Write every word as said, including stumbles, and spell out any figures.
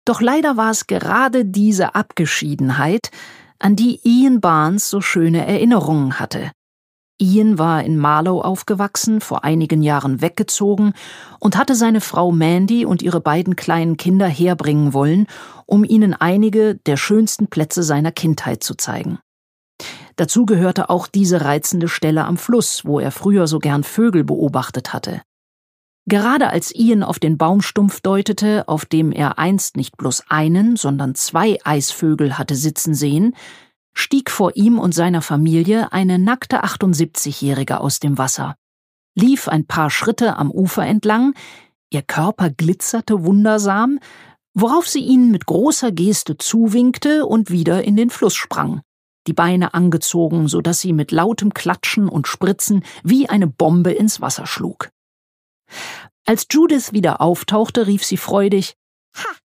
Doch leider war es gerade diese Abgeschiedenheit, an die Ian Barnes so schöne Erinnerungen hatte. Ian war in Marlow aufgewachsen, vor einigen Jahren weggezogen und hatte seine Frau Mandy und ihre beiden kleinen Kinder herbringen wollen, um ihnen einige der schönsten Plätze seiner Kindheit zu zeigen. Dazu gehörte auch diese reizende Stelle am Fluss, wo er früher so gern Vögel beobachtet hatte. Gerade als Ian auf den Baumstumpf deutete, auf dem er einst nicht bloß einen, sondern zwei Eisvögel hatte sitzen sehen, stieg vor ihm und seiner Familie eine nackte achtundsiebzigjährige aus dem Wasser, lief ein paar Schritte am Ufer entlang, ihr Körper glitzerte wundersam, worauf sie ihn mit großer Geste zuwinkte und wieder in den Fluss sprang, die Beine angezogen, so dass sie mit lautem Klatschen und Spritzen wie eine Bombe ins Wasser schlug. Als Judith wieder auftauchte, rief sie freudig: »Ha,